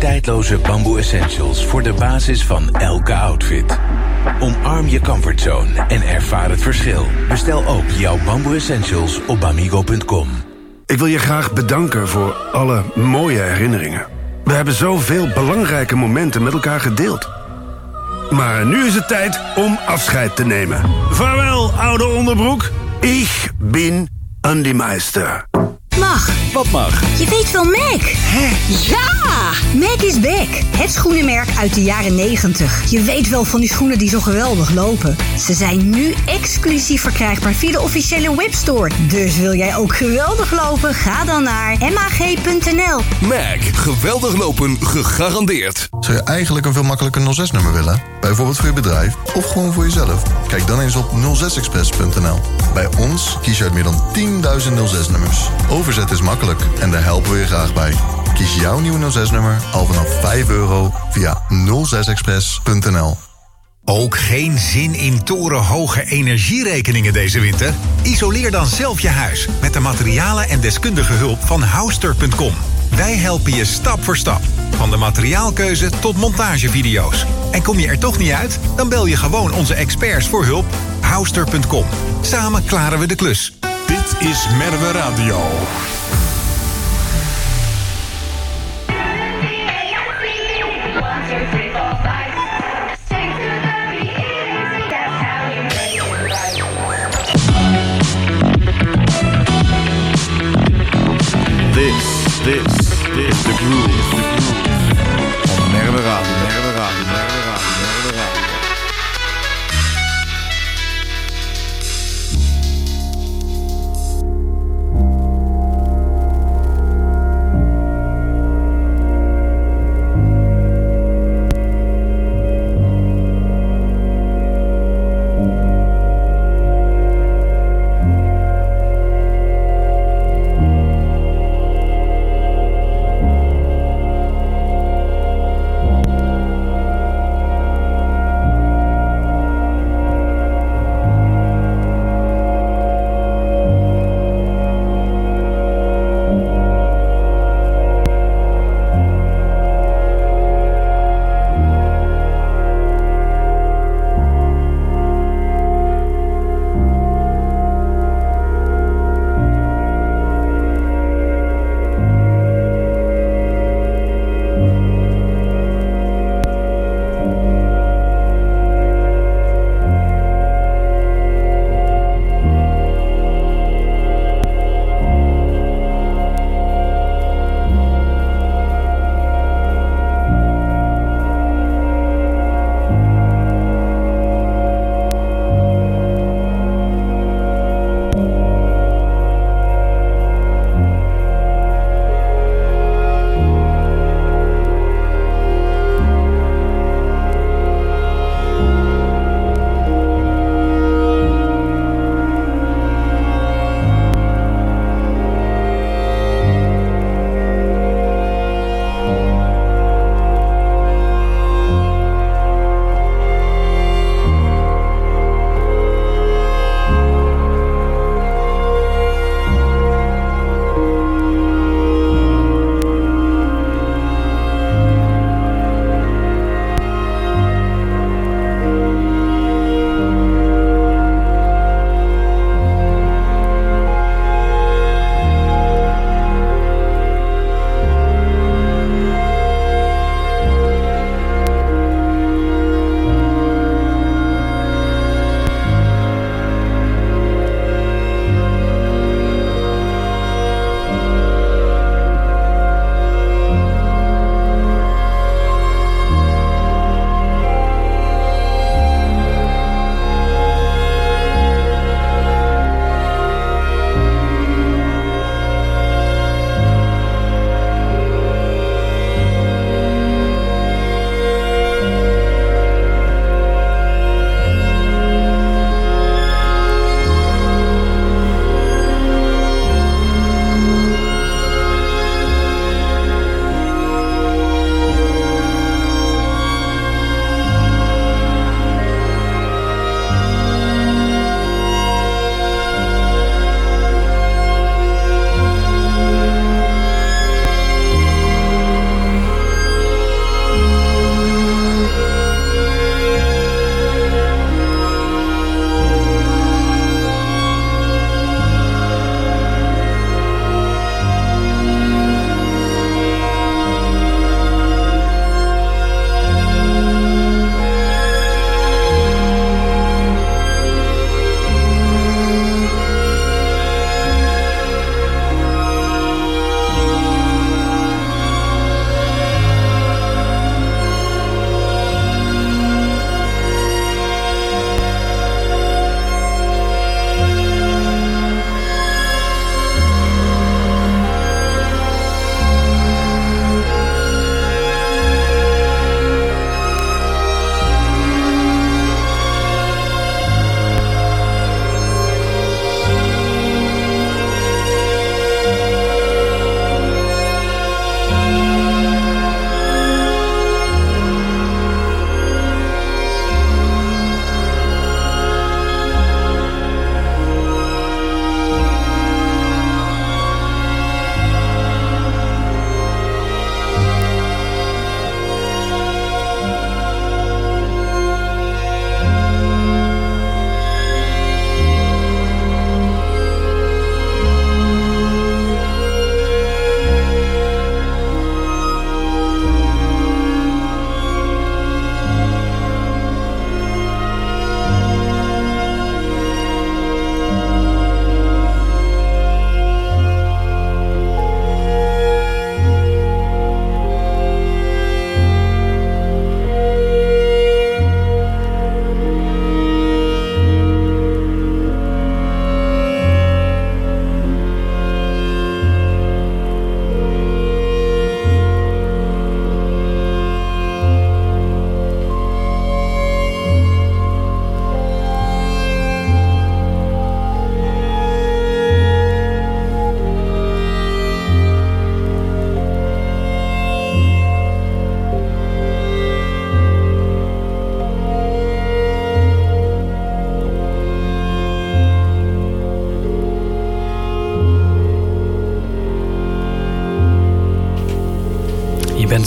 tijdloze bamboe essentials voor de basis van elke outfit. Omarm je comfortzone en ervaar het verschil. Bestel ook jouw bamboe essentials op bamigo.com. Ik wil je graag bedanken voor alle mooie herinneringen. We hebben zoveel belangrijke momenten met elkaar gedeeld. Maar nu is het tijd om afscheid te nemen. Vaarwel, oude onderbroek. Ik ben Andy Meister. Mag. Wat mag? Je weet wel Mac. Hè? Ja! Mac is back. Het schoenenmerk uit de jaren 90. Je weet wel van die schoenen die zo geweldig lopen. Ze zijn nu exclusief verkrijgbaar via de officiële webstore. Dus wil jij ook geweldig lopen? Ga dan naar mag.nl. Mac. Geweldig lopen gegarandeerd. Zou je eigenlijk een veel makkelijker 06-nummer willen? Bijvoorbeeld voor je bedrijf of gewoon voor jezelf? Kijk dan eens op 06express.nl. Bij ons kies je uit meer dan 10.000 06-nummers. Overzet is makkelijk en daar helpen we je graag bij. Kies jouw nieuwe 06-nummer al vanaf €5 via 06express.nl. Ook geen zin in torenhoge energierekeningen deze winter? Isoleer dan zelf je huis met de materialen en deskundige hulp van Houster.com. Wij helpen je stap voor stap. Van de materiaalkeuze tot montagevideo's. En kom je er toch niet uit? Dan bel je gewoon onze experts voor hulp. Houster.com. Samen klaren we de klus. Dit is Merwe Radio. This is the groove on Merwe Radio.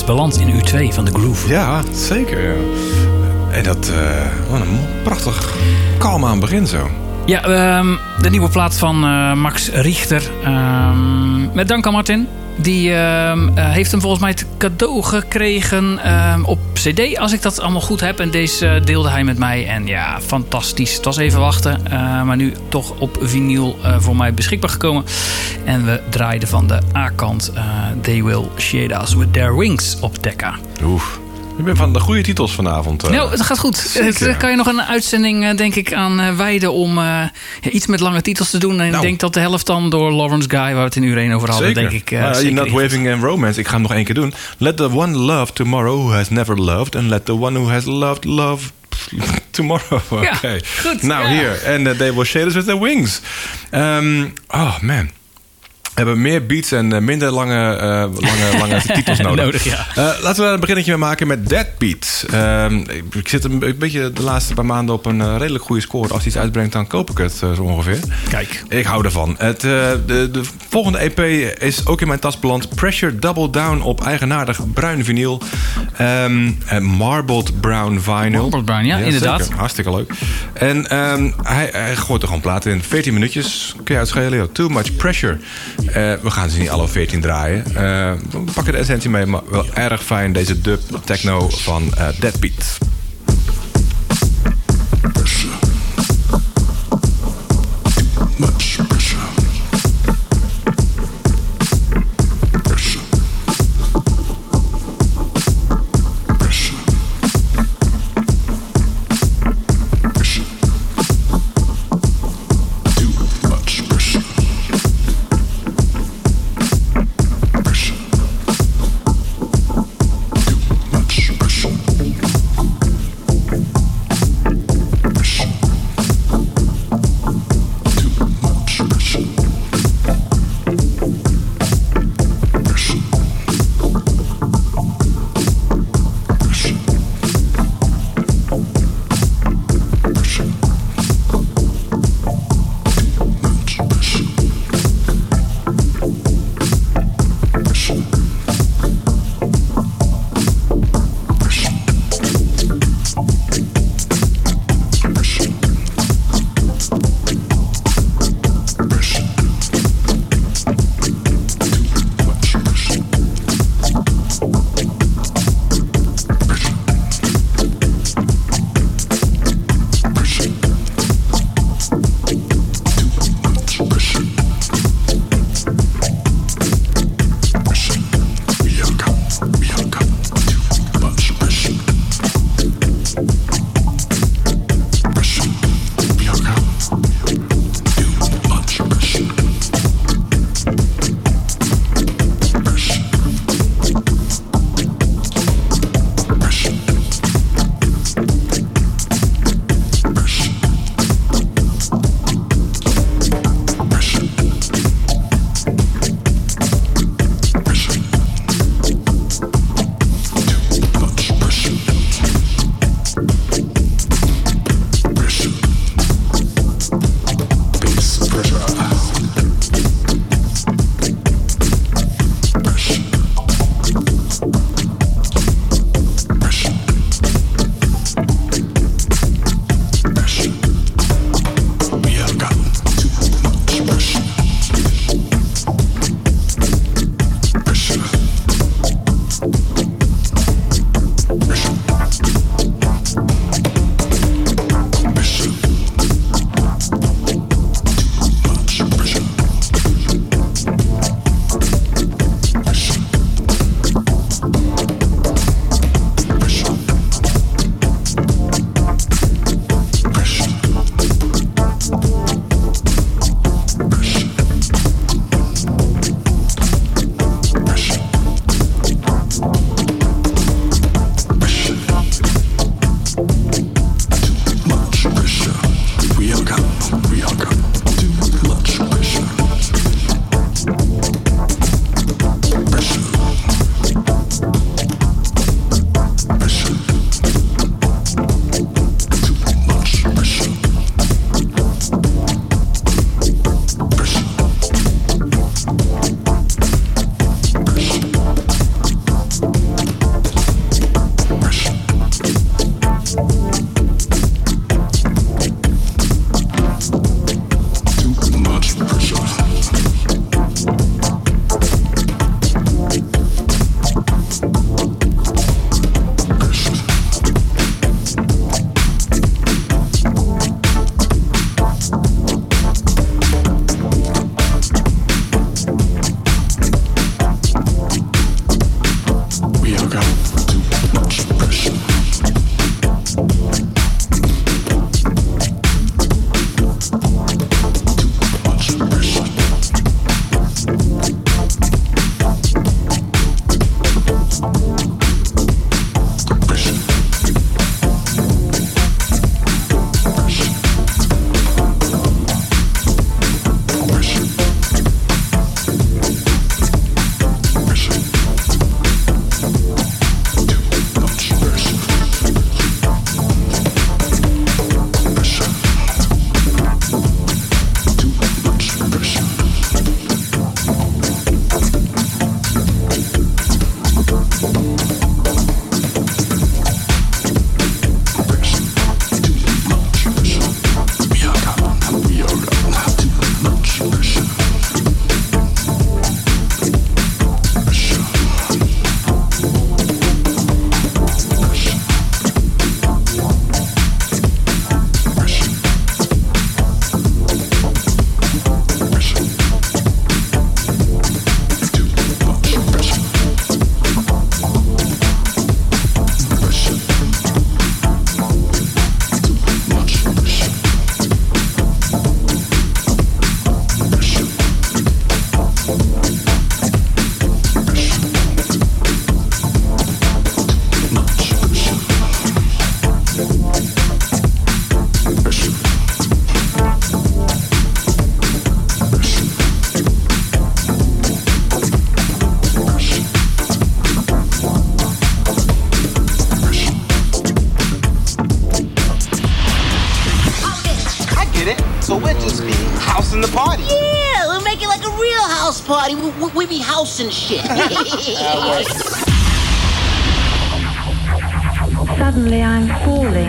bent beland in uur 2 van The Groove. Ja, zeker. Ja. En dat, wat een prachtig kalm aan begin zo. Ja, de nieuwe plaat van Max Richter. Met dank aan Martin. Die heeft hem volgens mij het cadeau gekregen op cd, als ik dat allemaal goed heb. En deze deelde hij met mij. En ja, fantastisch. Het was even wachten. Maar nu toch op vinyl voor mij beschikbaar gekomen. En we draaiden van de A-kant They Will Shade Us With Their Wings op Decca. Oef. Ik ben van de goede titels vanavond. Nou, het gaat goed. Daar kan je nog een uitzending, denk ik, aan wijden om iets met lange titels te doen. En ik denk dat de helft dan door Lawrence Guy, waar we het in uur 1 over hadden, zeker. denk ik. You're Not Waving in Romance. Ik ga hem nog 1 keer doen. Let the one love tomorrow who has never loved. And let the one who has loved love tomorrow. Oké. Ja, goed. Nou, hier. En they will shade us with their wings. Oh, man. We hebben meer beats en minder lange titels nodig. Laten we een beginnetje mee maken met Deadbeat. Ik zit een beetje de laatste paar maanden op een redelijk goede score. Als hij iets uitbrengt, dan koop ik het zo ongeveer. Kijk. Ik hou ervan. De volgende EP is ook in mijn tas beland. Pressure Double Down op eigenaardig bruin vinyl. Marbled Brown vinyl. Marbled Brown, ja inderdaad. Zeker. Hartstikke leuk. En hij gooit er gewoon platen in. 14 minuutjes. Kun je uitschelen. Too Much Pressure. We gaan ze niet alle 14 draaien. We pakken de essentie mee, maar wel erg fijn. Deze dub techno van Deadbeat. hosting the party. Yeah, we'll make it like a real house party. We be housing shit. Suddenly I'm falling.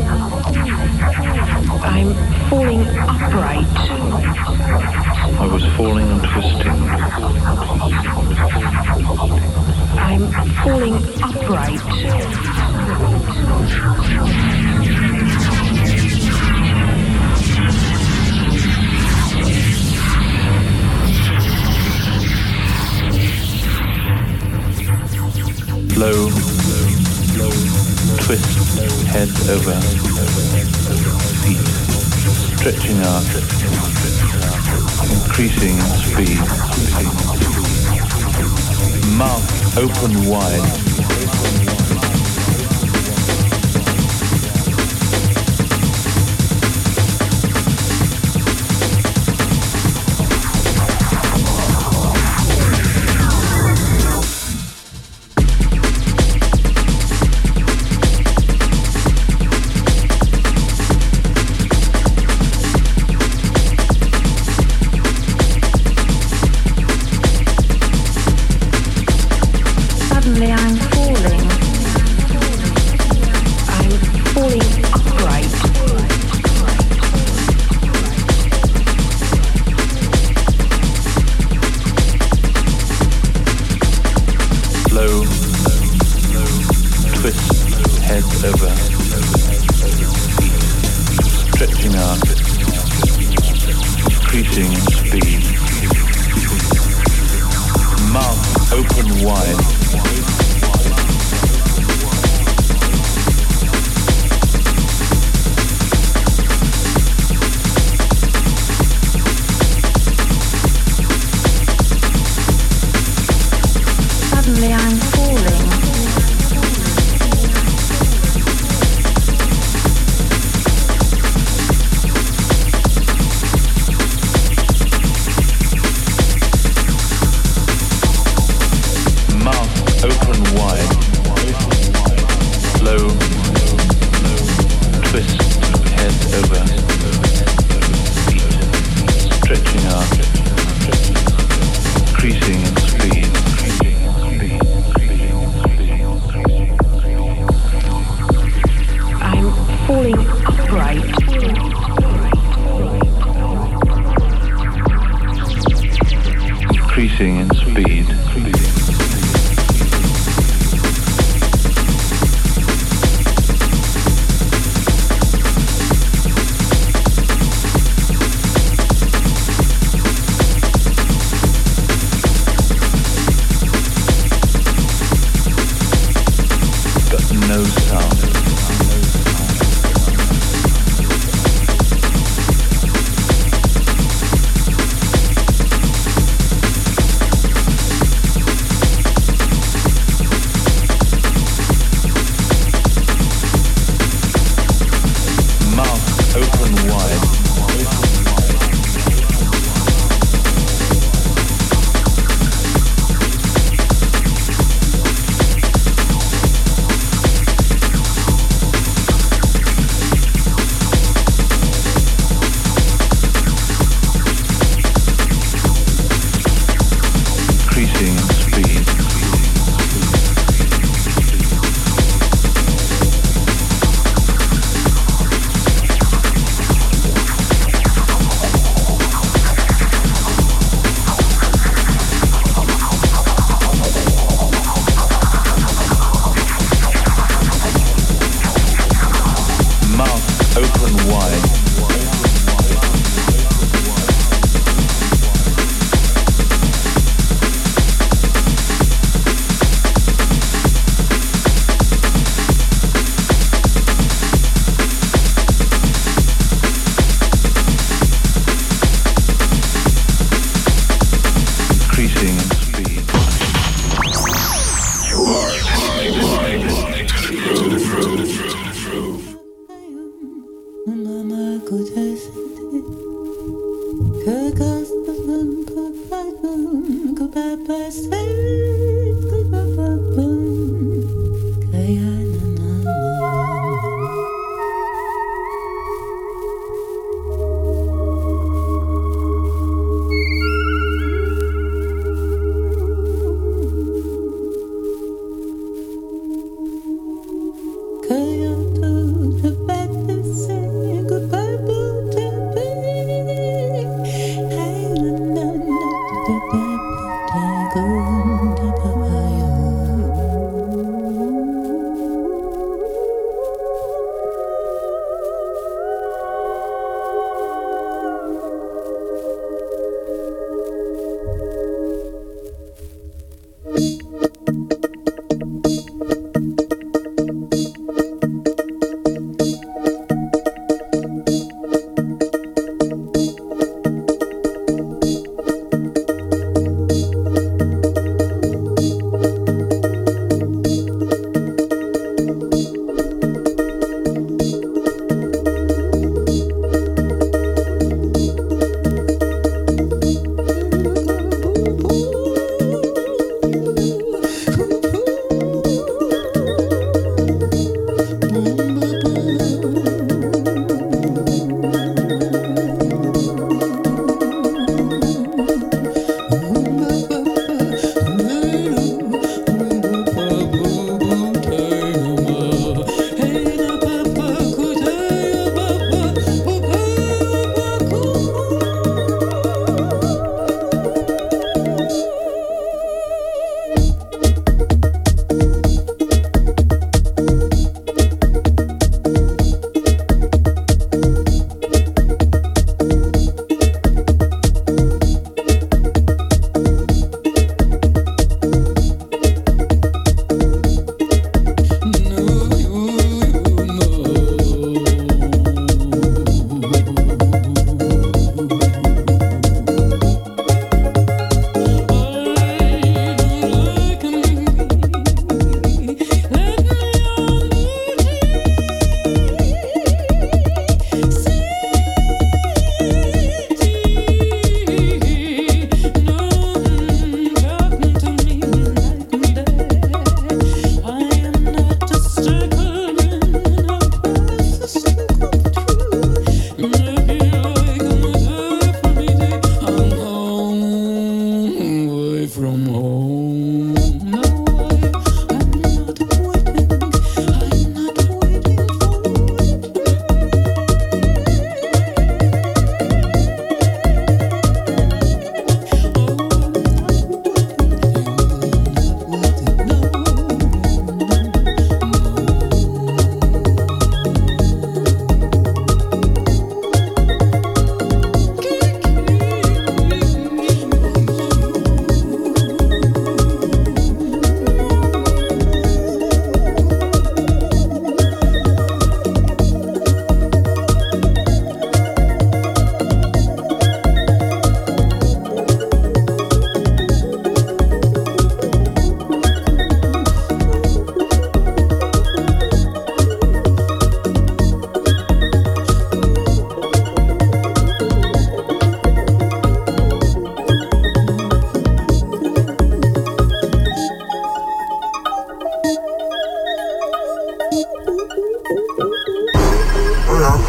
I'm falling upright. I was falling and twisting. I'm falling upright. Low, twist, head over, feet, stretching out, increasing speed, mouth open wide.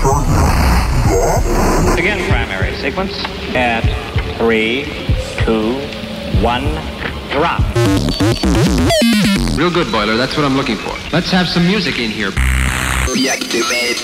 Again, primary sequence at 3, 2, 1, drop. Real good, Boiler. That's what I'm looking for. Let's have some music in here. Reactivate.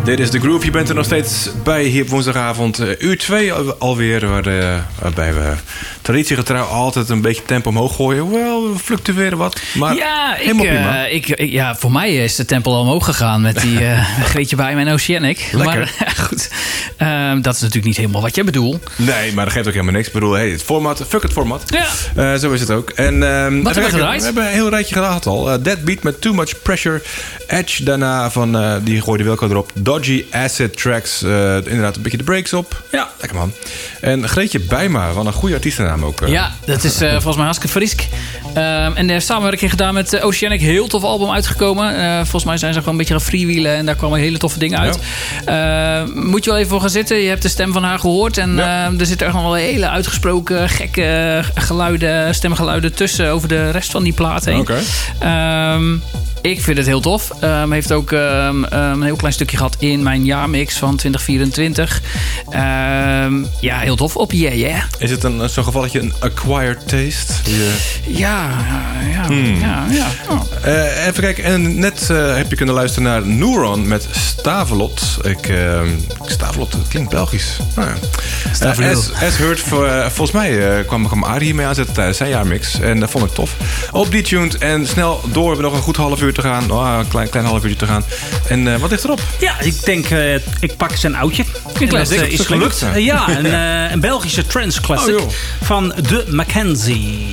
Dit is The Groove. Je bent er nog steeds bij hier op woensdagavond. Uur 2 alweer. Waarbij we traditiegetrouw altijd een beetje tempo omhoog gooien. Hoewel, we fluctueren wat. Maar helemaal prima. Voor mij is de tempo al omhoog gegaan met die Greetje bij mijn Oceanic. Lekker. Maar goed, dat is natuurlijk niet helemaal wat jij bedoelt. Nee, maar dat geeft ook helemaal niks. Ik bedoel, het format, fuck het format. Ja. Zo is het ook. En, wat hebben we gedraaid? We hebben een heel rijtje gehad al. Deadbeat met Too Much Pressure. Edge daarna van, die gooide Wilco erop. Dodgy Acid Tracks. Inderdaad een beetje de breaks op. Ja, lekker man. En Greetje Bijma, wat een goede artiestennaam ook. Ja, dat is volgens mij hartstikke frisk. En de samenwerking gedaan met Oceanic. Heel tof album uitgekomen. Volgens mij zijn ze gewoon een beetje gaan freewheelen. En daar kwamen hele toffe dingen uit. Ja. Moet je wel even voor gaan zitten. Je hebt de stem van haar gehoord. En er zitten echt nog wel hele uitgesproken gekke stemgeluiden tussen over de rest van die plaat heen. Okay. Ik vind het heel tof. Heeft ook een heel klein stukje gehad in mijn jaarmix van 2024. Ja, heel tof. Op Yeah. Is het zo'n gevalletje een acquired taste? Ja. Even kijken. En net heb je kunnen luisteren naar Neuron met Stavelot. Stavelot, dat klinkt Belgisch. As heard, volgens mij kwam Arie hiermee aanzetten tijdens zijn jaarmix. En dat vond ik tof. Op Detuned en snel door. We hebben nog een goed half uur te gaan. Een klein half uurtje te gaan. En wat ligt erop? Ja, ik denk, ik pak zijn oudje. Dat is gelukt. Een Belgische trance classic van de Mackenzie.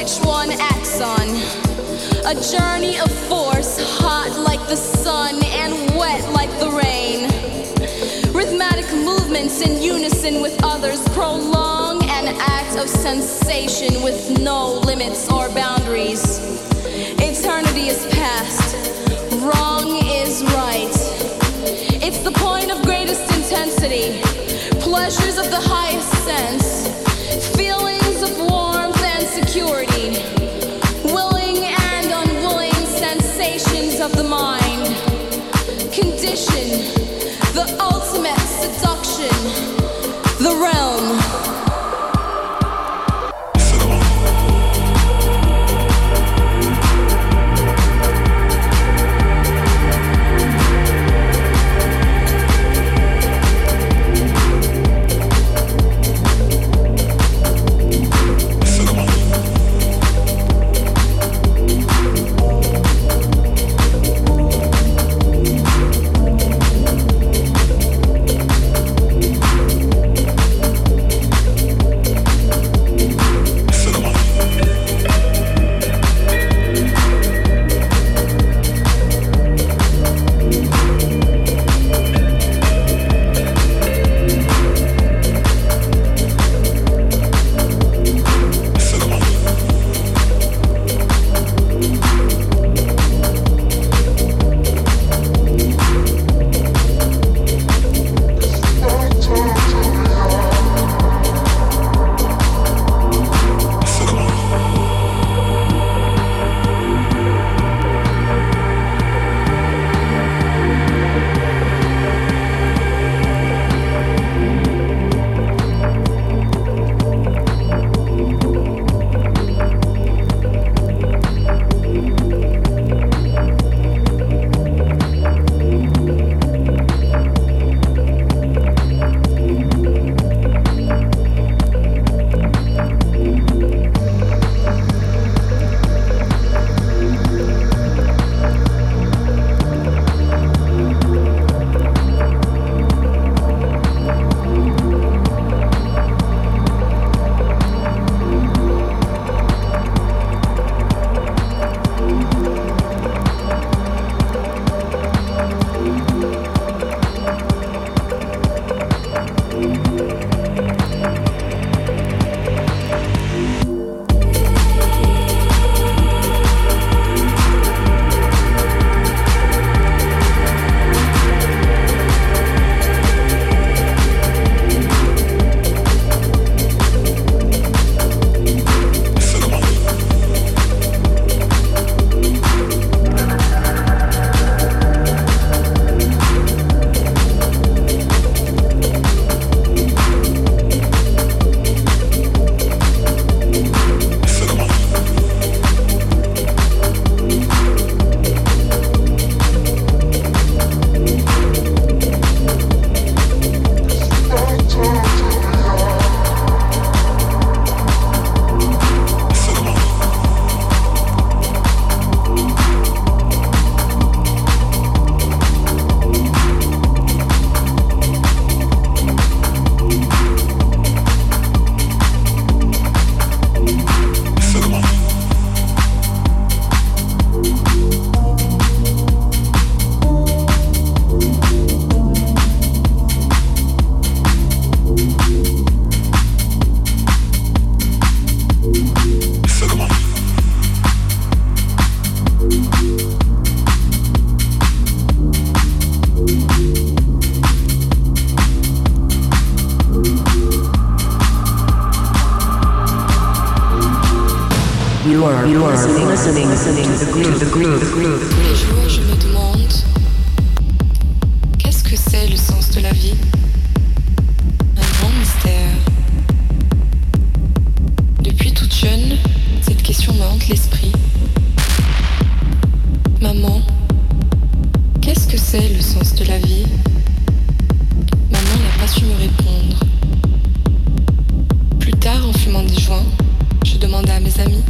which one acts on. A journey of force, hot like the sun and wet like the rain. Rhythmic movements in unison with others prolong an act of sensation with no limits or boundaries. Eternity is past, wrong is right. It's the point of greatest intensity, pleasures of the highest sense, feelings of warmth and security, willing and unwilling sensations of the mind, condition, the ultimate seduction, the realm. You are listening to the groove. Tous les jours, je me demande qu'est-ce que c'est le sens de la vie? Un grand mystère. Depuis toute jeune, cette question me hante l'esprit. Maman, qu'est-ce que c'est le sens de la vie? Maman n'a pas su me répondre. Plus tard, en fumant des joints, je demandais à mes amis.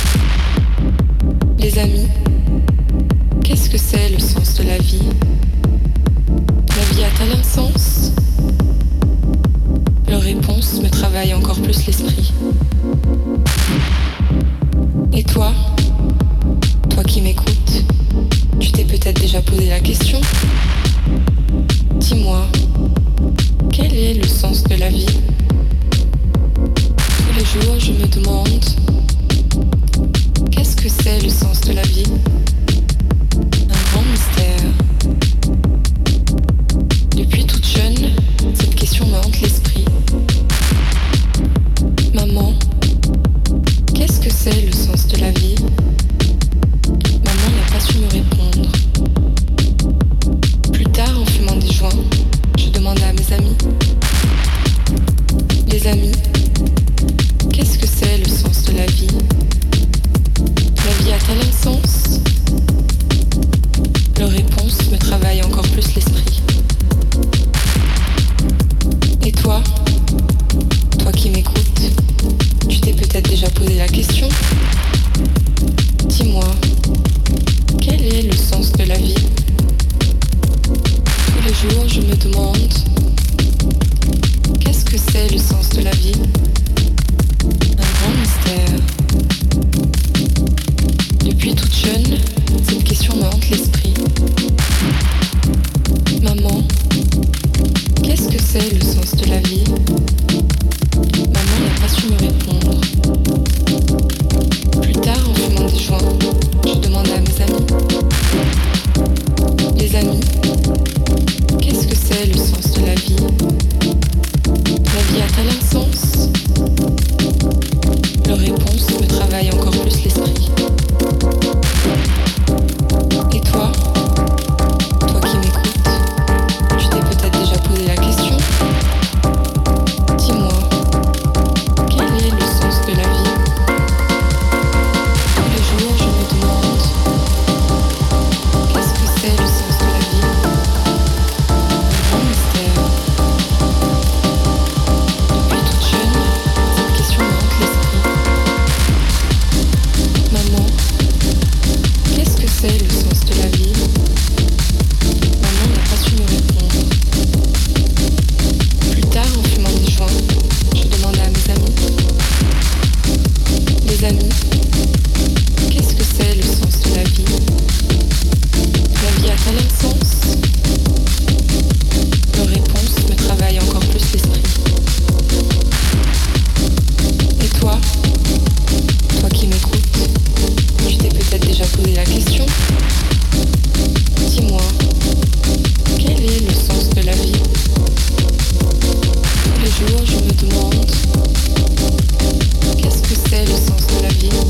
Les amis, qu'est-ce que c'est le sens de la vie? La vie a-t-elle un sens? Leur réponse me travaille encore plus l'esprit. toi qui m'écoutes, tu t'es peut-être déjà posé la question. Dis-moi, quel est le sens de la vie? Tous les jours je me demande, qu'est-ce que c'est le sens de la vie? Un grand mystère. Depuis toute jeune, cette question me hante l'esprit. Maman, qu'est-ce que c'est le sens de la vie? Maman n'a pas su me répondre. Plus tard, en fumant des joints, je demandais à mes amis. Les amis, qu'est-ce que c'est le sens de la vie? La vie a-t-elle un sens? Leur réponse me travaille encore plus l'esprit. Et toi qui m'écoutes, tu t'es peut-être déjà posé la question. Dis-moi, quel est le sens de la vie? Tous les jours je me demande, qu'est-ce que c'est le sens de la vie? Un grand mystère. Depuis toute jeune, cette question me hante l'esprit. Maman, qu'est-ce que c'est le sens de la vie? Maman n'a pas su me répondre. Plus tard, en fumant des joints, je demandais à mes amis. Les amis, qu'est-ce que c'est le sens de la vie? La vie a-t-elle un sens? Leur réponse me travaille encore plus l'esprit. Et toi qui m'écoutes, tu t'es peut-être déjà posé la question. Dis-moi, quel est le sens de la vie? Tous les jours je me demande, qu'est-ce que c'est le sens de la vie? Un grand mystère. Depuis toute jeune, cette question me hante l'esprit. Maman, qu'est-ce que c'est le sens de la vie? Maman n'a pas su me répondre. Plus tard, en fumant des joints, je demandais à mes amis. Les amis, qu'est-ce que c'est le sens de la vie? La vie a-t-elle un sens? Leur réponse me travaille encore plus l'esprit. Et toi qui m'écoutes, tu t'es peut-être déjà posé la question. Dis-moi, quel est le sens de la vie? Tous les jours je me demande, qu'est-ce que c'est le sens de la vie?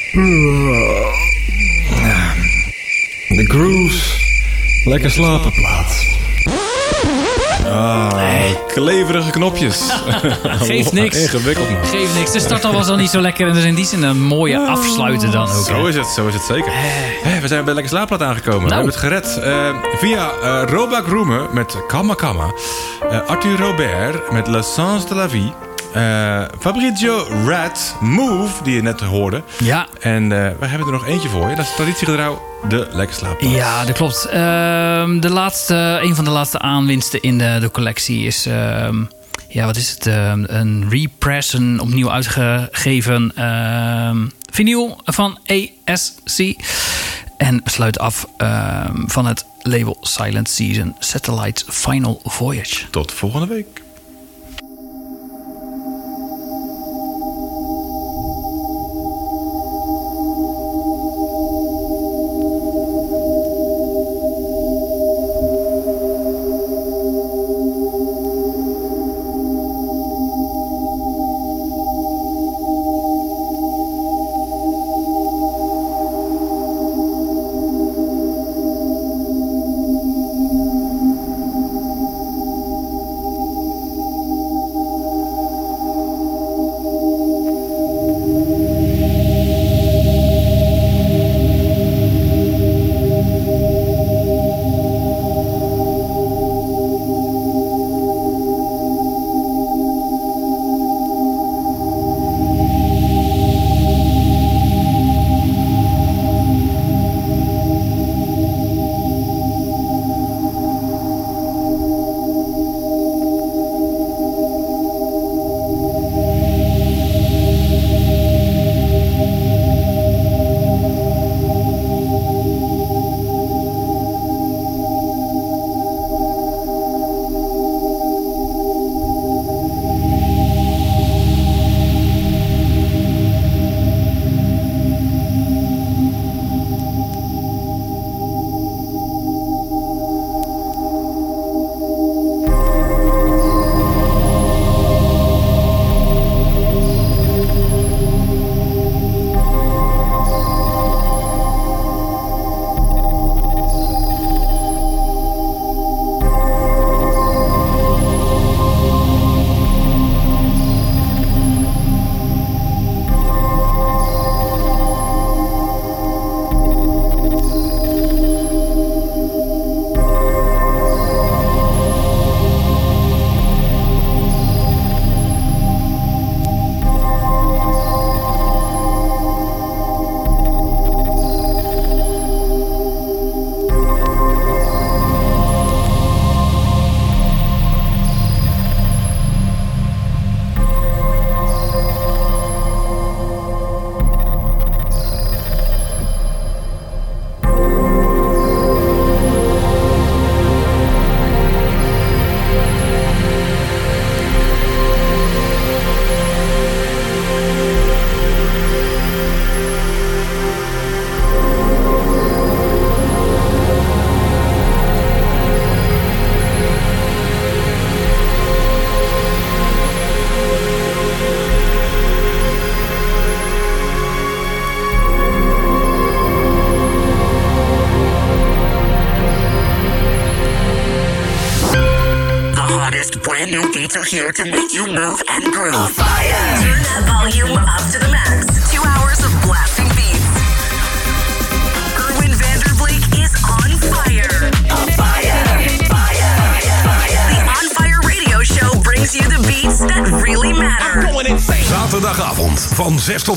De grooves. Lekker slapen plaats. Kleverige knopjes. Geeft niks. Ingewikkeld, man. Geeft niks. De start al was al niet zo lekker. En dus in die zin een mooie afsluiten dan ook. Zo is het zeker. We zijn bij Lekker Slaapplaat aangekomen. We hebben het gered. Via Robak Roemer met Kama Kama. Arthur Robert met Le Sens de la Vie. Fabrizio Rat, Move, die je net hoorde. Ja. En we hebben er nog eentje voor je. Dat is traditiegetrouw de Lekker Slaapplaat. Ja, dat klopt. Een van de laatste aanwinsten in de collectie is... wat is het? Een repress, een opnieuw uitgegeven vinyl van ASC. En sluit af van het label Silent Season Satellite Final Voyage. Tot volgende week. beats are here to make you move and groove. On fire! Turn that volume up to the max. 2 hours of blasting beats. Erwin Vanderbleek is on fire. On fire! Fire! Fire! The On Fire Radio Show brings you the beats that really matter. Zaterdagavond van 6 tot